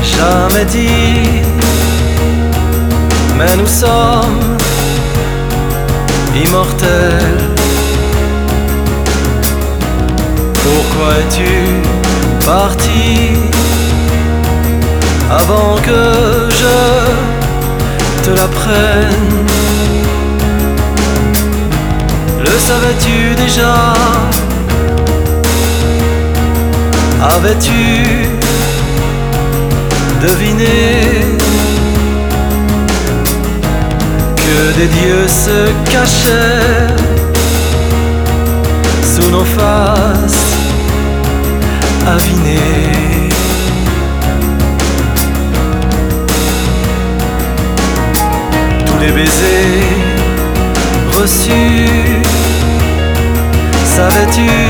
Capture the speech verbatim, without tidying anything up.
jamais dit, mais nous sommes immortels. Pourquoi es-tu parti avant que je te l'apprenne? Le savais-tu déjà? Avais-tu deviné que des dieux se cachaient sous nos faces avinées? Tous les baisers reçus, savais-tu